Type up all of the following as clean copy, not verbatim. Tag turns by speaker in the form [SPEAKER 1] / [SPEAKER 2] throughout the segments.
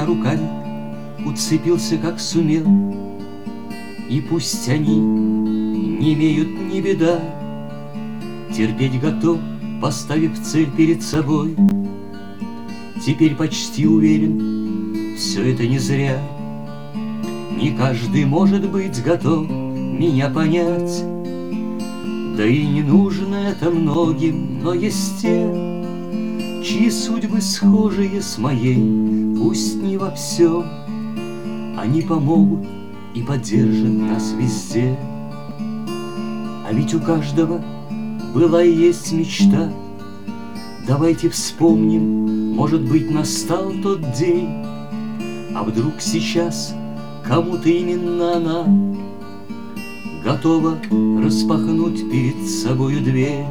[SPEAKER 1] двумя руками уцепился, как сумел. И пусть они не имеют ни беда, терпеть готов, поставив цель перед собой. Теперь почти уверен, все это не зря. Не каждый может быть готов меня понять. Да и не нужно это многим, но есть те, чьи судьбы схожие с моей, пусть не во всем. Они помогут и поддержат нас везде. А ведь у каждого была и есть мечта. Давайте вспомним, может быть, настал тот день. А вдруг сейчас кому-то именно она готова распахнуть перед собою дверь.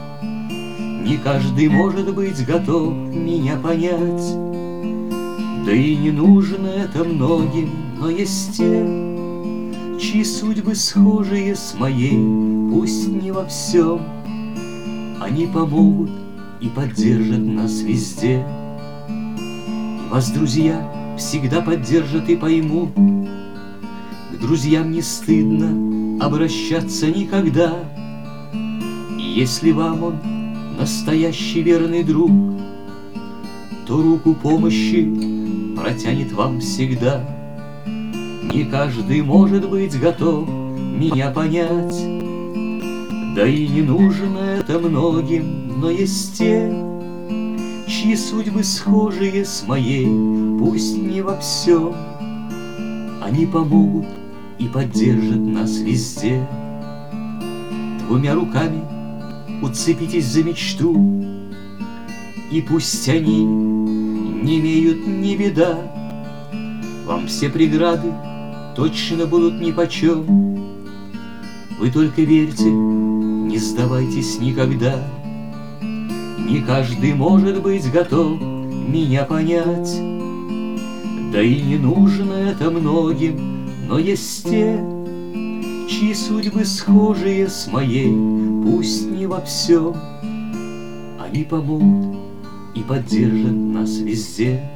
[SPEAKER 1] Не каждый может быть готов меня понять. Да и не нужно это многим, но есть те, чьи судьбы схожие с моей, пусть не во всем. Они помогут и поддержат нас везде. И вас, друзья, всегда поддержат и поймут. К друзьям не стыдно обращаться никогда. И если вам он настоящий верный друг, то руку помощи протянет вам всегда. Не каждый может быть готов меня понять. Да и не нужно это многим, но есть те, чьи судьбы схожие с моей, пусть не во всем. Они помогут и поддержат нас везде. Двумя руками уцепитесь за мечту, и пусть они не имеют ни беда, вам все преграды точно будут нипочем. Вы только верьте, не сдавайтесь никогда. Не каждый может быть готов меня понять. Да и не нужно это многим, но есть те, чьи судьбы схожие с моей, пусть не во всем. Они помогут и поддержат нас везде.